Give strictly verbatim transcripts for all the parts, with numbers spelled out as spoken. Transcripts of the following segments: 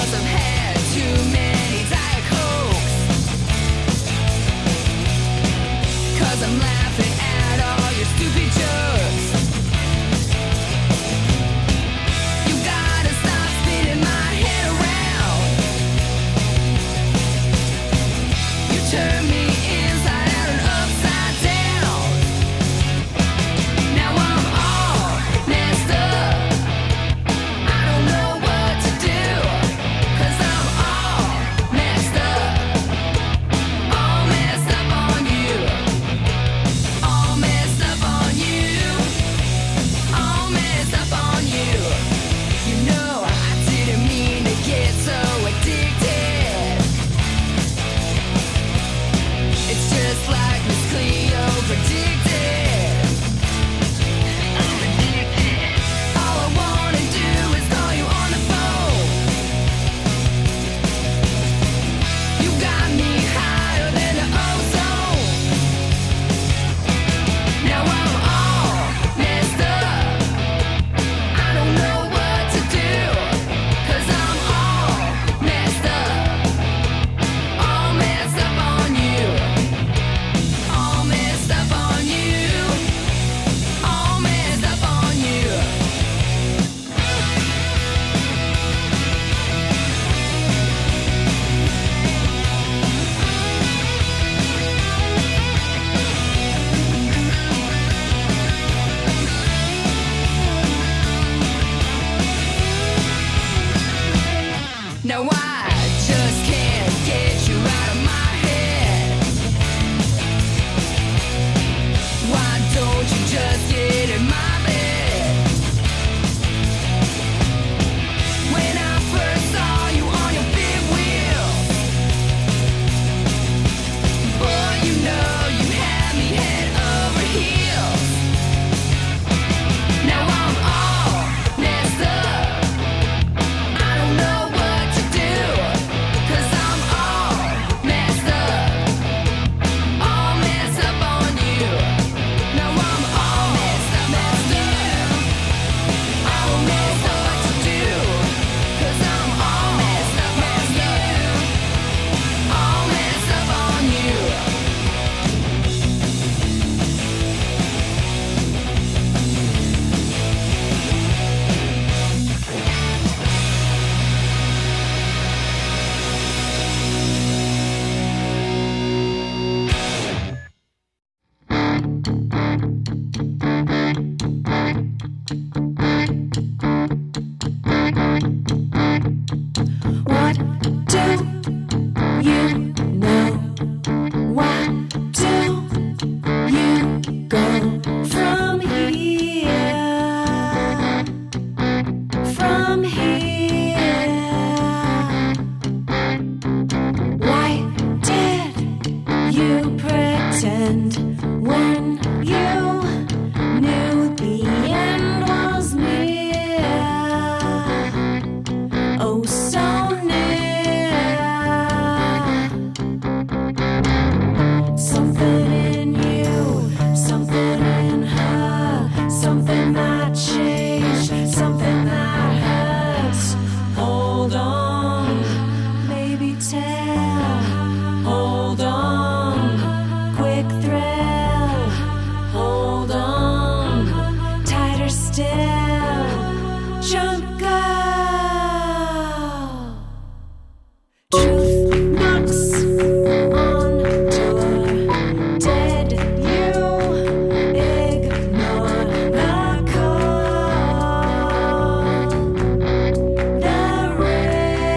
The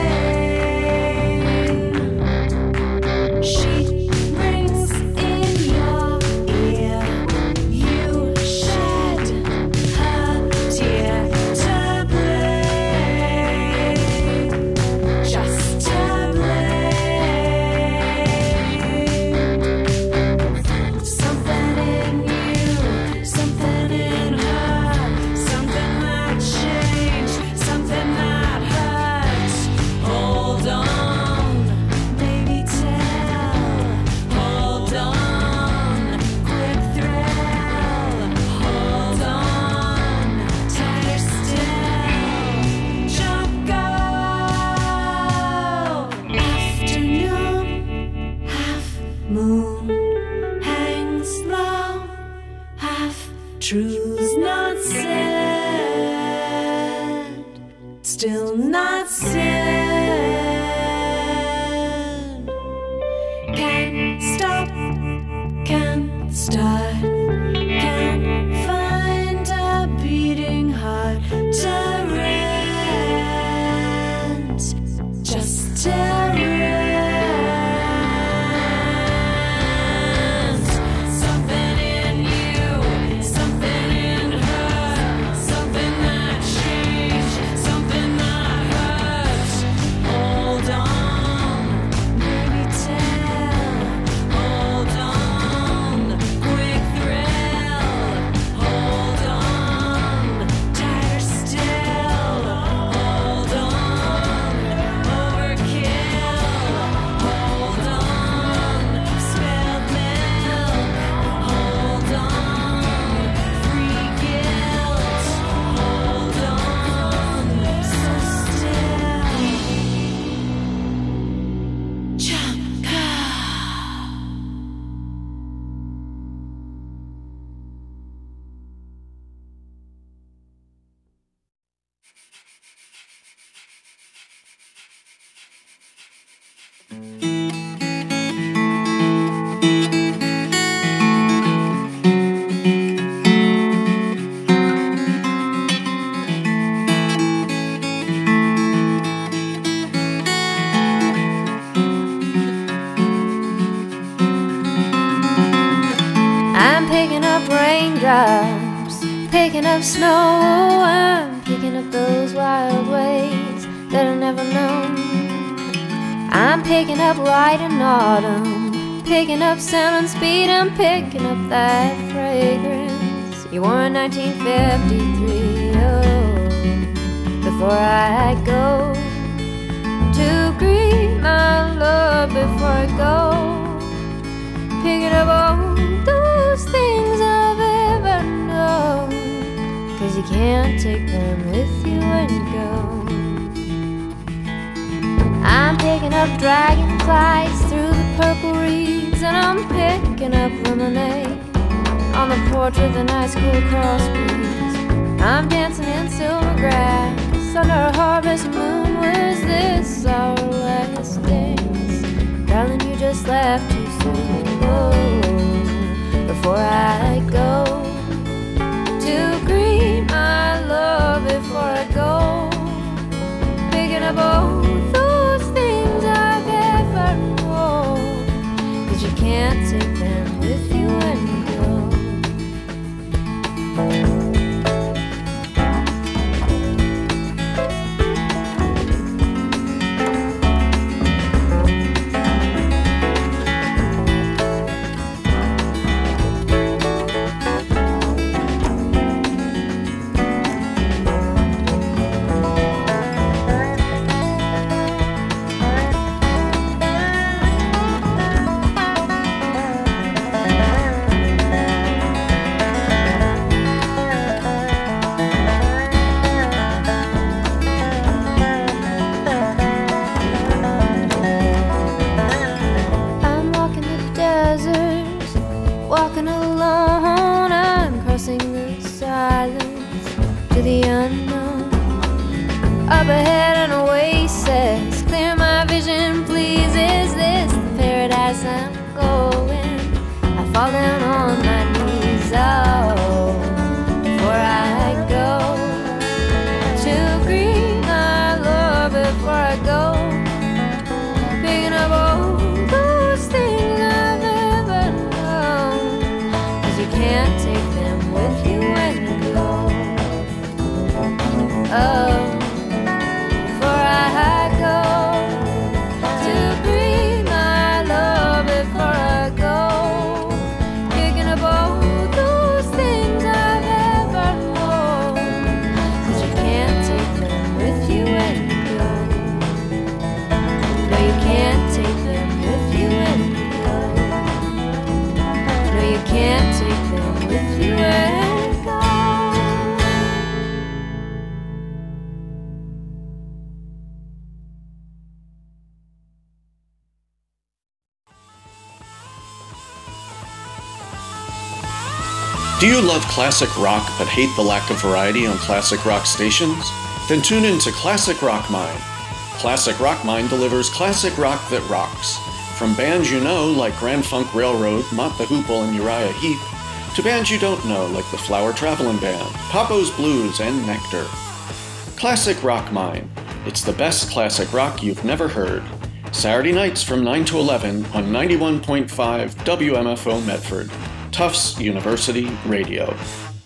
not stand. Can't stop, can't start, can't find a beating heart to rent, just to rent. Something in you, something in her, something that changed, something that hurt. Hold on, maybe tell. Hold on, quick thrill. Hold on, tighter still. Hold on, overkill. Hold on, spilled milk. Hold on, free guilt. Hold on, so still. Jump. I'm picking up raindrops, picking up snow. I'm picking up those wild ways that I never known. I'm picking up light and autumn, picking up sound and speed. I'm picking up that fragrance you wore in nineteen fifty-three. Oh, before I go to greet my love, before I go, picking up all those things I've ever known, 'cause you can't take them with you when you go. I'm picking up dragonflies through the purple reeds, and I'm picking up lemonade on the porch with a nice cool cross breeze. I'm dancing in silver grass under a harvest moon. Was this our last dance? Darling, you just left too soon. Oh, before I go to greet my love, before I go, picking up all those things I've ever known, 'cause you can't take them with you when you go. Walking alone, I'm crossing the silence to the unknown. Up ahead an oasis, clear my vision, please. Is this the paradise I'm going? I fall down on my knees. Oh, before I go to greet my love, before I go, picking up all those things I've ever known, 'cause you can't take them with you when you go. Oh, before I go to greet my love, before I go, picking up all those things I've ever known, 'cause you can't take them with you when you go. No, you can't take them with you when you go. No, you can't take them with you when you go. Do you love classic rock but hate the lack of variety on classic rock stations? Then tune in to Classic Rock Mine. Classic Rock Mine delivers classic rock that rocks. From bands you know, like Grand Funk Railroad, Mott the Hoople, and Uriah Heep, to bands you don't know, like the Flower Travelin' Band, Papo's Blues, and Nectar. Classic Rock Mine. It's the best classic rock you've never heard. Saturday nights from nine to eleven on ninety-one point five W M F O Medford, Tufts University Radio.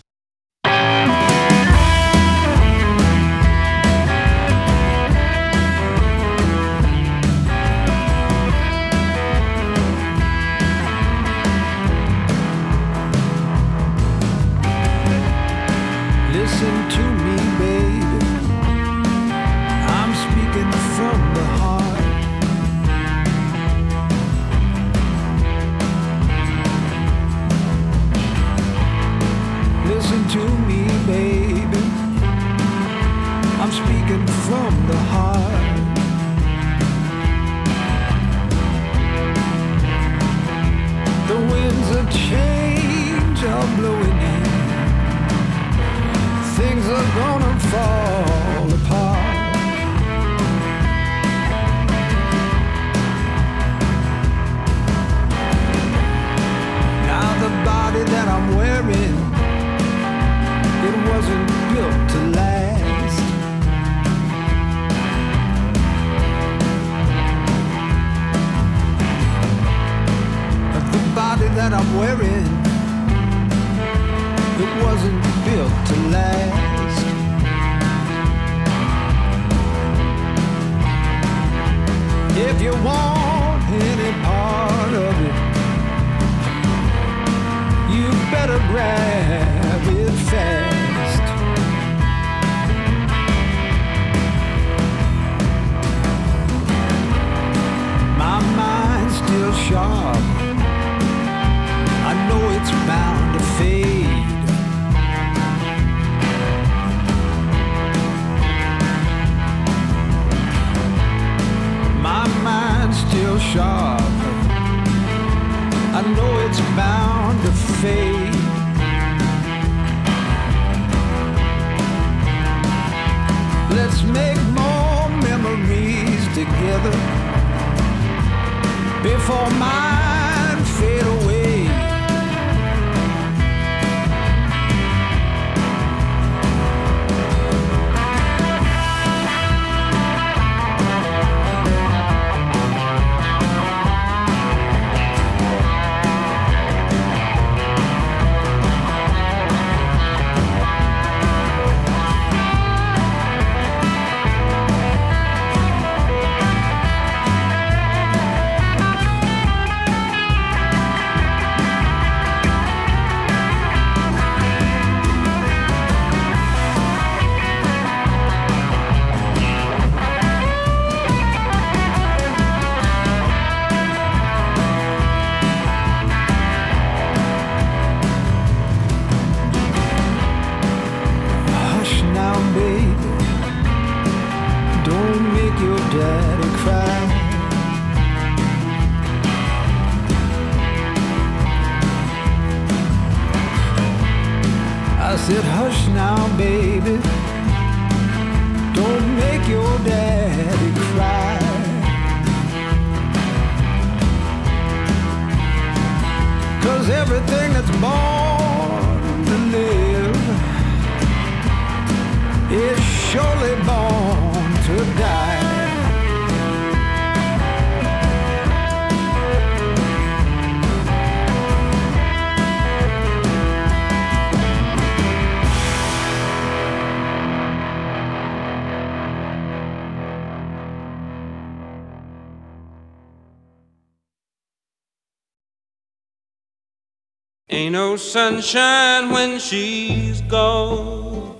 Ain't no sunshine when she's gone.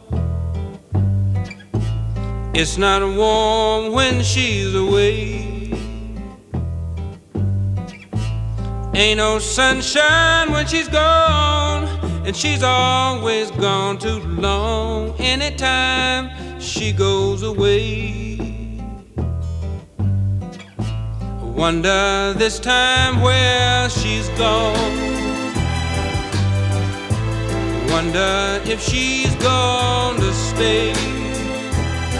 It's not warm when she's away. Ain't no sunshine when she's gone, and she's always gone too long. Anytime she goes away, I wonder this time where she's gone. Wonder if she's gonna stay.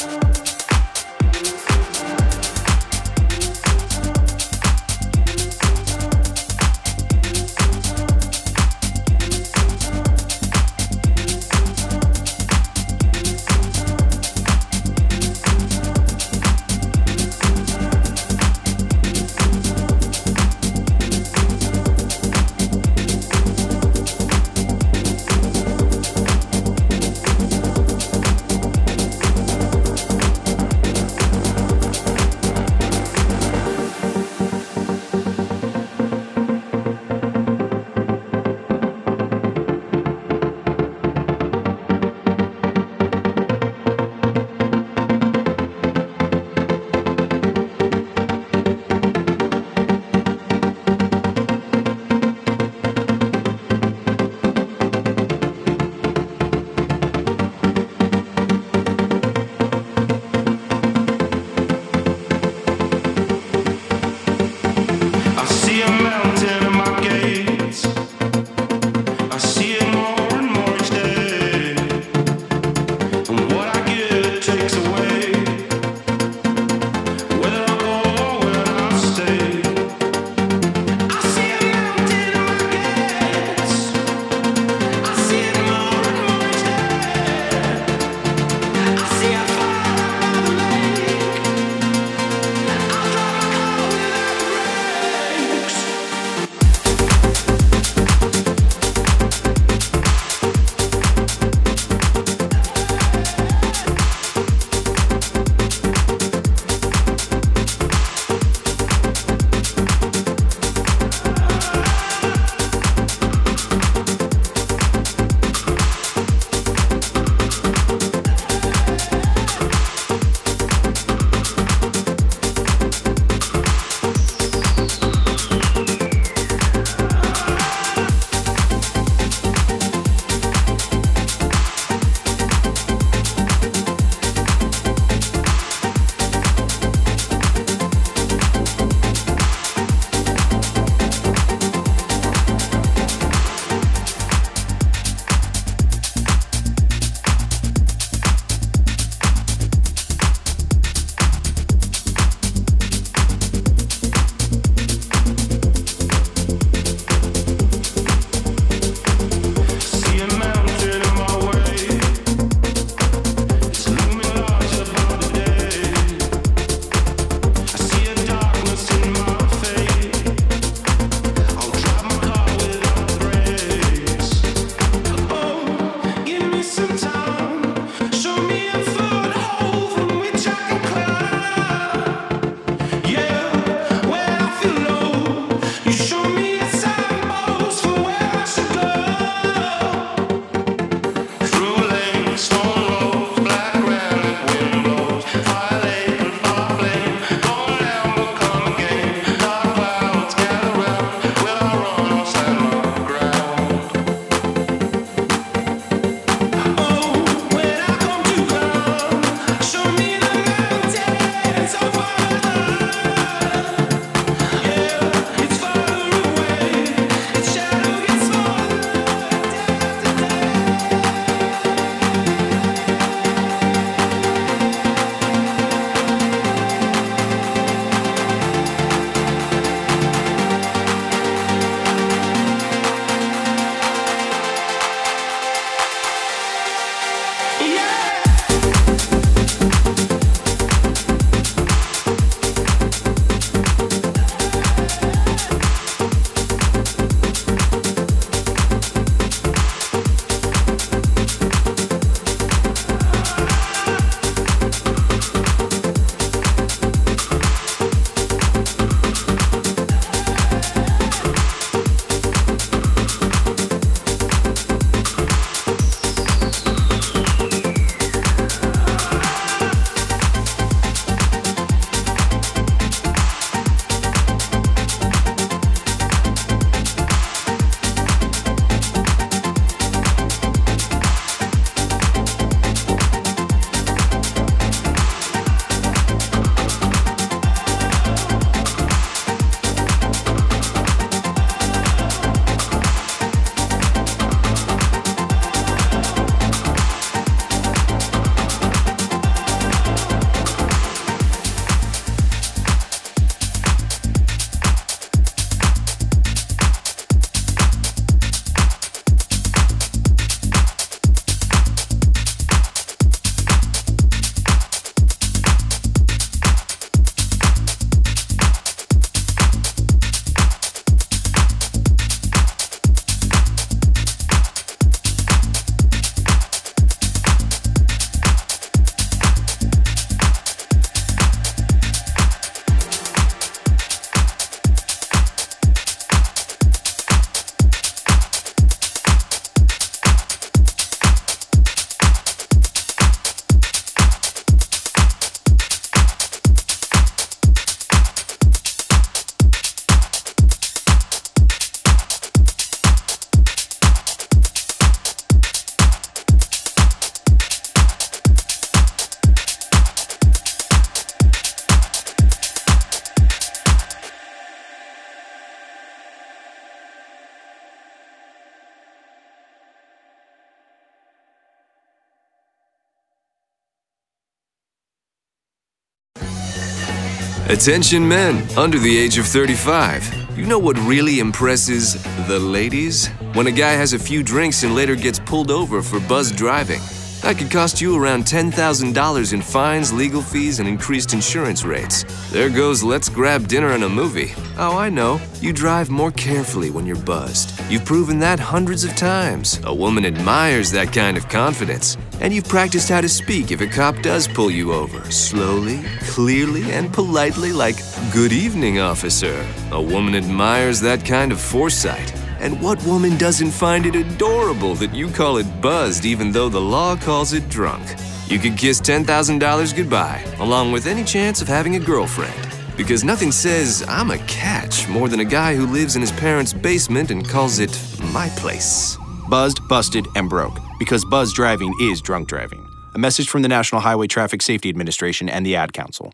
Attention men under the age of thirty-five. You know what really impresses the ladies? When a guy has a few drinks and later gets pulled over for buzz driving. That could cost you around ten thousand dollars in fines, legal fees, and increased insurance rates. There goes let's grab dinner and a movie. Oh, I know. You drive more carefully when you're buzzed. You've proven that hundreds of times. A woman admires that kind of confidence. And you've practiced how to speak if a cop does pull you over. Slowly, clearly, and politely like, "Good evening, officer." A woman admires that kind of foresight. And what woman doesn't find it adorable that you call it buzzed even though the law calls it drunk? You could kiss ten thousand dollars goodbye, along with any chance of having a girlfriend. Because nothing says, "I'm a catch," more than a guy who lives in his parents' basement and calls it my place. Buzzed, busted, and broke. Because buzz driving is drunk driving. A message from the National Highway Traffic Safety Administration and the Ad Council.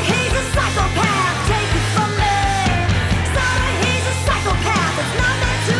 Psychopath, take it from me. Sorry, he's a psychopath. It's not meant to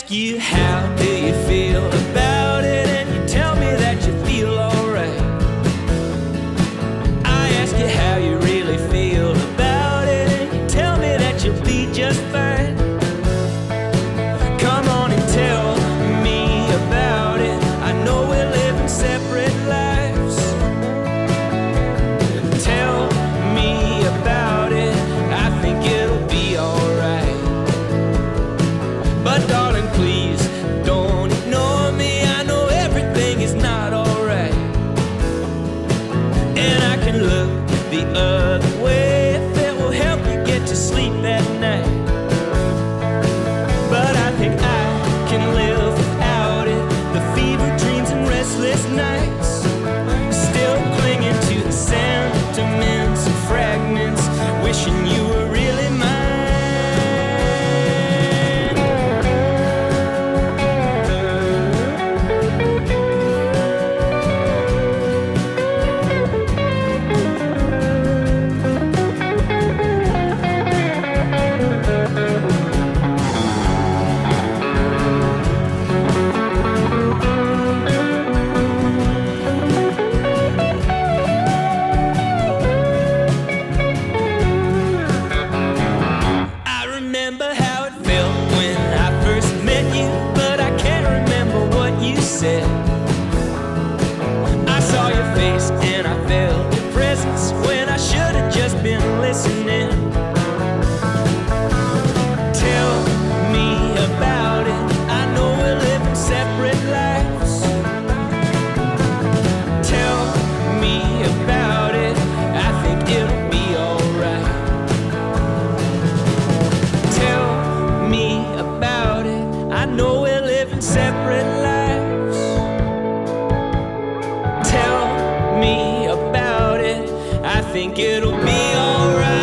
ask you how do you feel about it, and you tell me that you feel alright. I ask you how you really feel about it, and you tell me that you'll be just fine. Come on and tell me about it. I know we're living separate lives. Tell me about it. I think it'll be alright. But darling, please don't ignore me. I know everything is not alright, and I can look the other way if it will help you get to sleep at night. But I think I can live without it. The fever dreams and restless nights, still clinging to the sentiments and fragments, wishing you were really mine. I remember how it felt when I first met you, but I can't remember what you said. I saw your face and I felt your presence when I should have just been listening. Tell me about it. I know we're living separate lives. Tell me about it. I think it'll be alright. Tell me about it. I know we're living separate lives. Tell me about it. I think it'll be alright.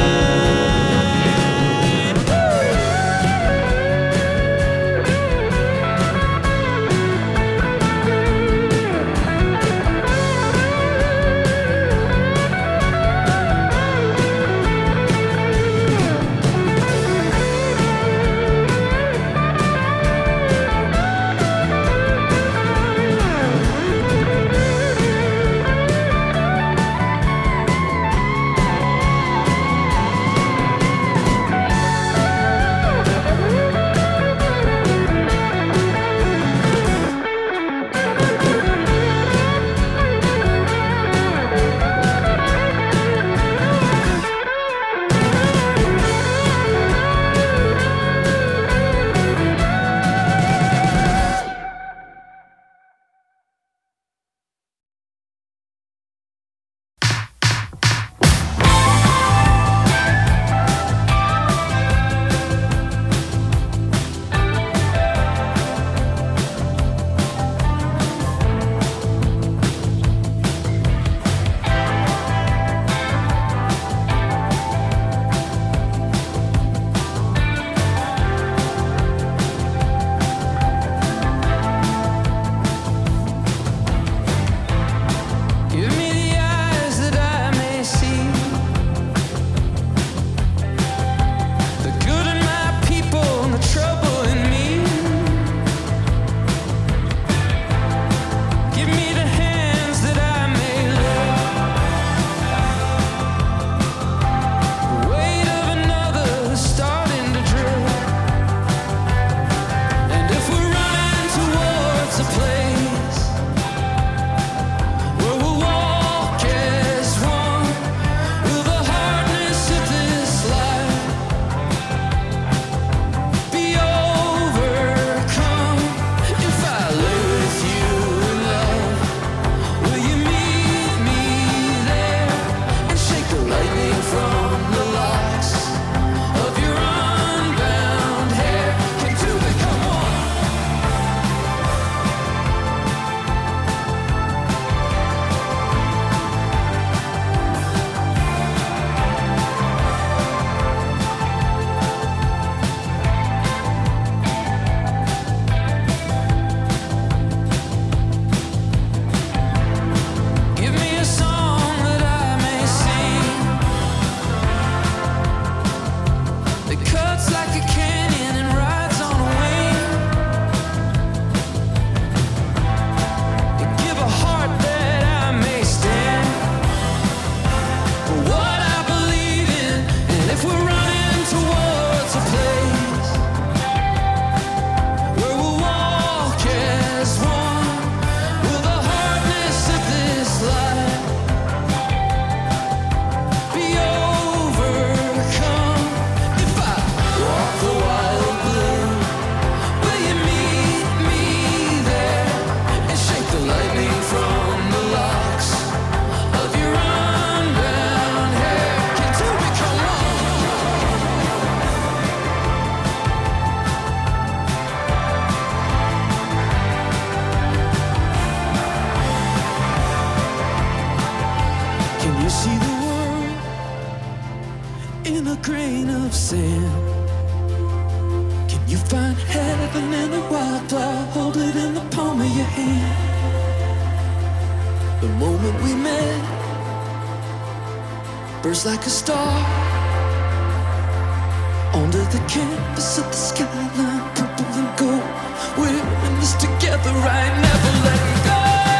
find heaven in a wild cloud, hold it in the palm of your hand. The moment we met, burst like a star under the canvas of the skyline, purple and gold. We're in this together, right? Never letting go.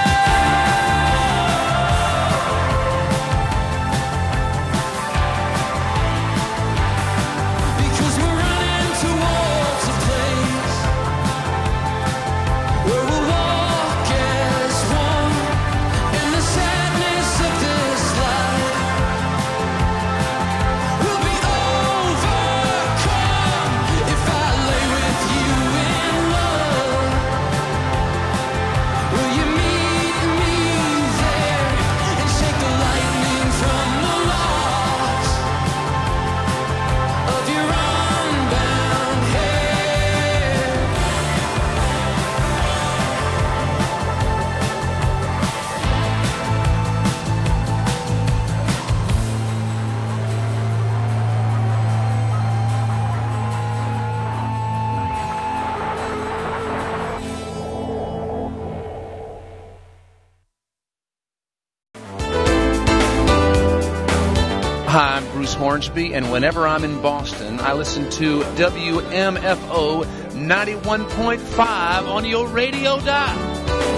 Hi, I'm Bruce Hornsby, and whenever I'm in Boston, I listen to W M F O ninety-one point five on your radio dial.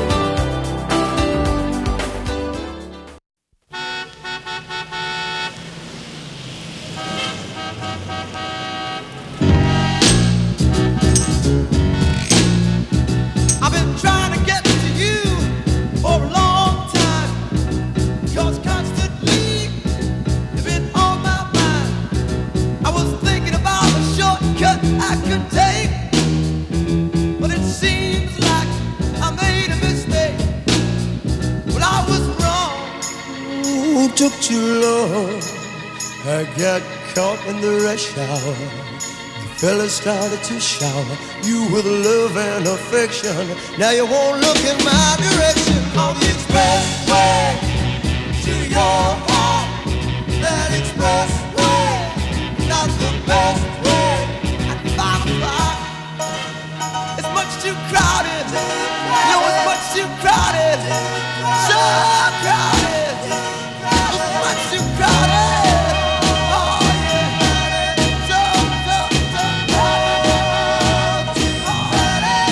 I've been trying to get to you for a long time, 'cause constantly you've been on my mind. I was thinking about a shortcut I could take, but it seems like I made a mistake. Well, I was wrong. Ooh, took too long. I got caught in the rush hour. The fella started to shower you with love and affection. Now you won't look in my direction. On the expressway to your heart, that expressway, not the best way. At five o'clock, it's much too crowded. No, it's much too crowded. So crowded. It's much too crowded. Oh yeah. So, so, so crowded. Too crowded.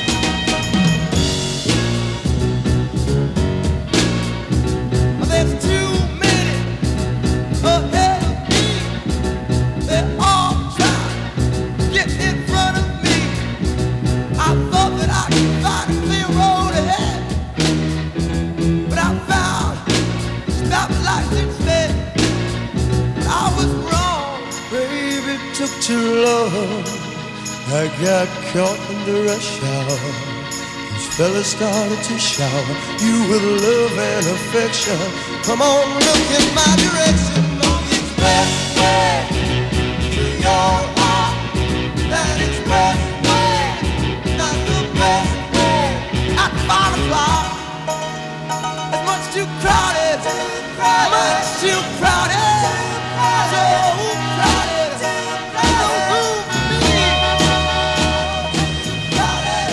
There's too many ahead of me. They're all trying to get in front of me. I thought that I could find a clear road ahead, but I found stoplights instead. But I was wrong. Baby, it took too long. I got caught in the rush hour. These fellas started to shower you with love and affection. Come on, look in my direction. On the expressway to your heart, that expressway, not the best way. At five o'clock, it's much too crowded, much too crowded, so crowded, no room for me. Too crowded.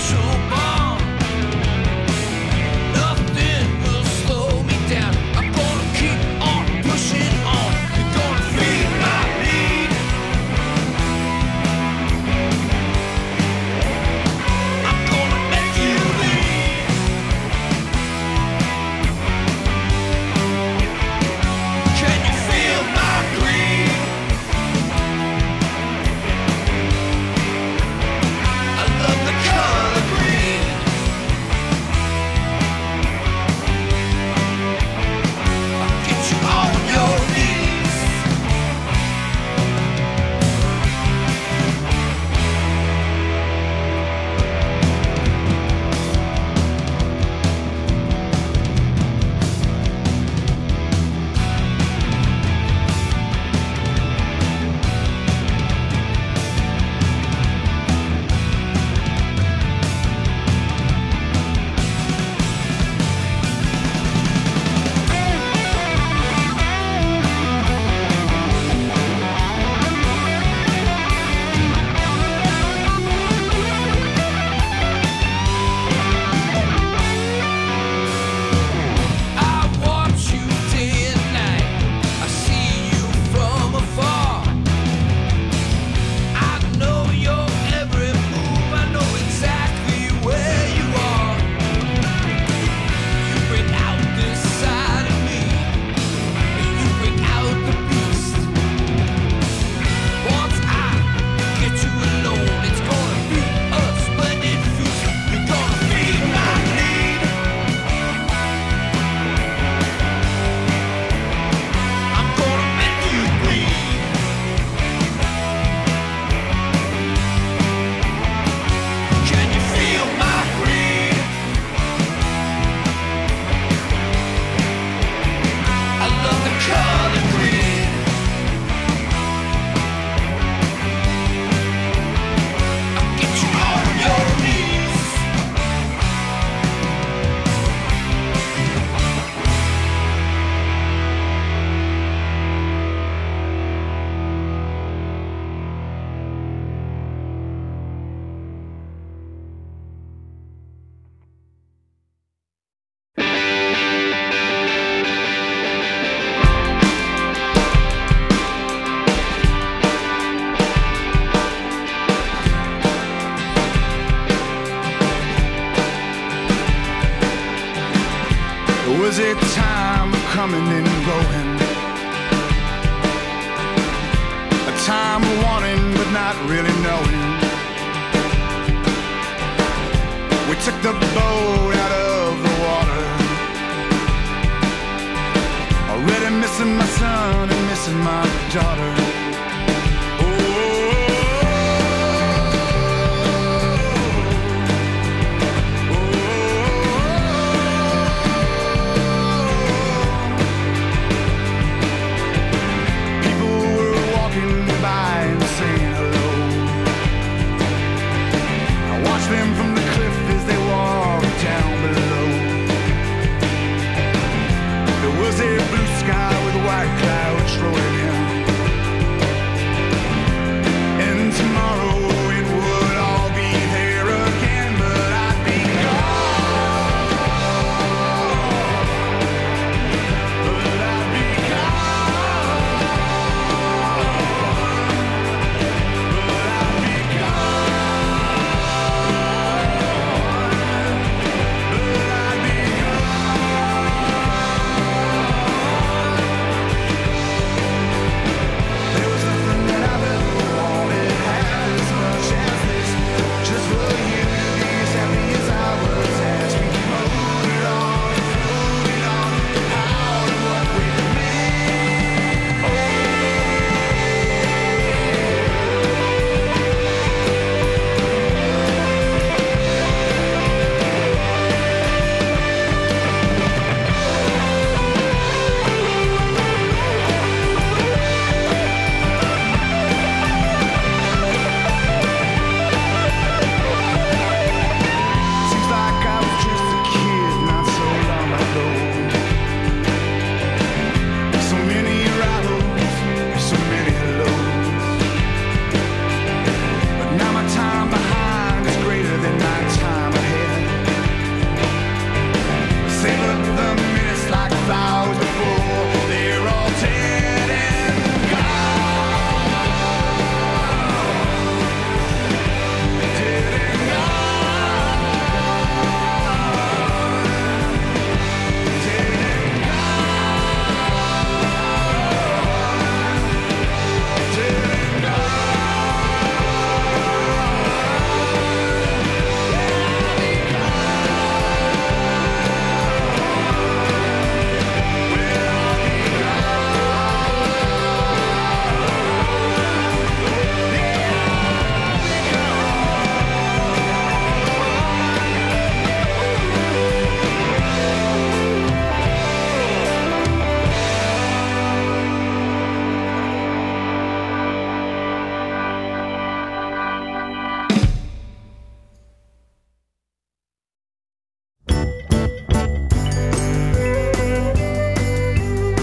was a time of coming and going, a time of wanting but not really knowing. We took the boat out of the water, already missing my son and missing my daughter. Them from the cliff as they walked down below. There was a blue sky with white clouds rolling in.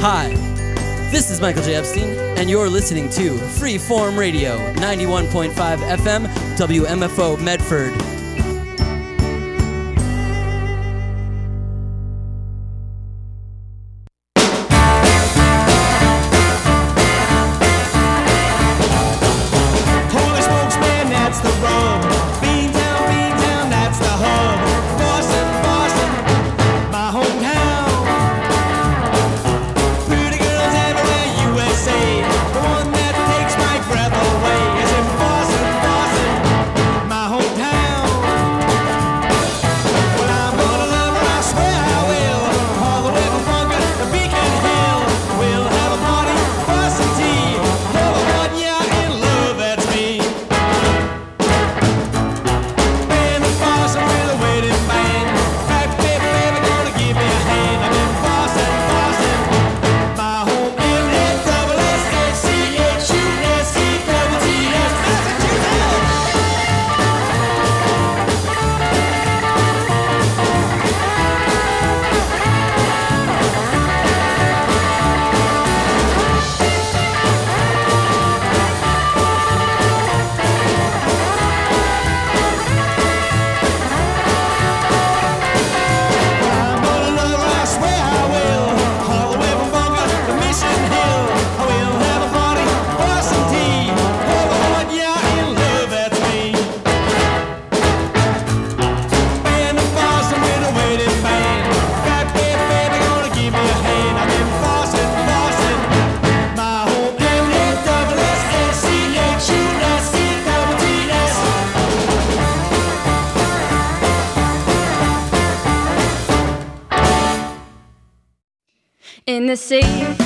Hi, this is Michael J. Epstein, and you're listening to Freeform Radio, ninety-one point five F M, W M F O Medford. In the sea